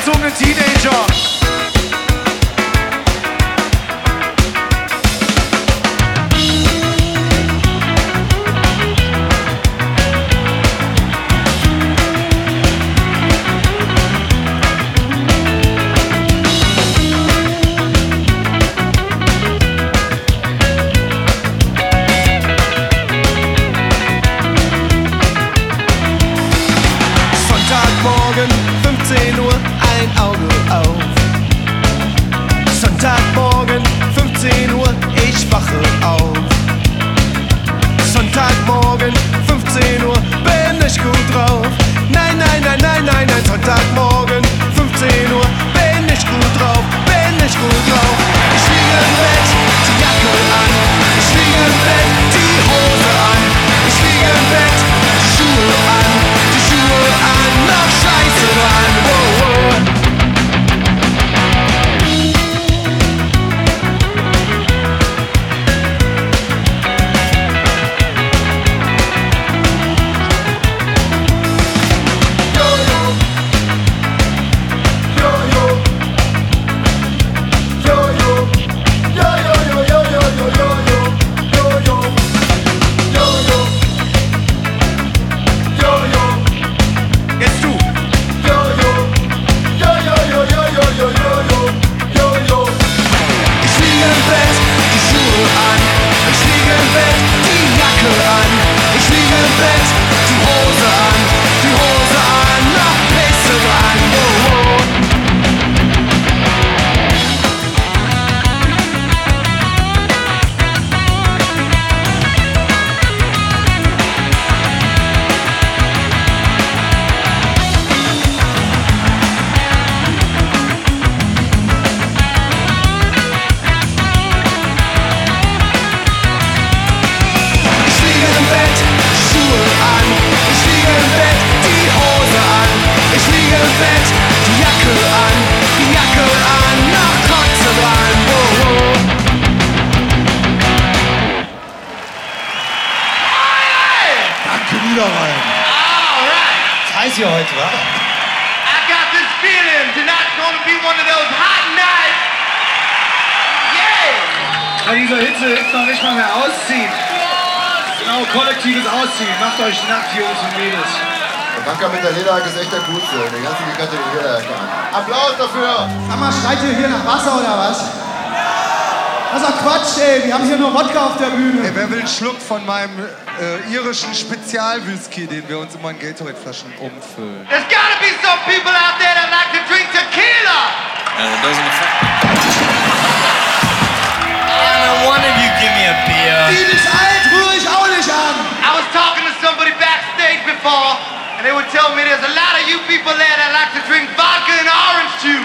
angezogene Teenager. Sonntagmorgen, 15 Uhr, ein Auge auf. Sonntagmorgen, 15 Uhr, ich wache auf. Sonntagmorgen, 15 Uhr, bin ich gut drauf. Nein, nein, nein, nein, nein, nein. Sonntagmorgen, 15 Uhr, bin ich gut drauf, bin ich gut drauf. Ich liege im Bett, die Jacke an. Ich liege im Bett, die Hose an. Ich liege im Bett, die Schuhe an. Die Schuhe an, noch Scheiße dran. Wow, wow. Heiß hier heute, wa? I got this feeling tonight's gonna be one of those hot nights. Yeah! Bei dieser Hitze ist noch nicht mal mehr ausziehen. Genau, kollektives Ausziehen. Macht euch nackt, Jungs und Mädels. Der Banker mit der Lederjacke ist echt der Coolste. Der ganze Gigante die Lederjacke an. Applaus dafür! Sag mal, schreit ihr hier nach Wasser oder was? Das ist doch Quatsch, ey. Wir haben hier nur Wodka auf der Bühne. Ey, wer will einen Schluck von meinem irischen Spezialwhisky, den wir uns immer in Gatorade-Flaschen umfüllen? There's gotta be some people out there that like to drink tequila! It doesn't affect me. One of you give me a beer. Die ist alt, rühre ich auch nicht an. I was talking to somebody backstage before, and they would tell me there's a lot of you people there that like to drink vodka and orange juice.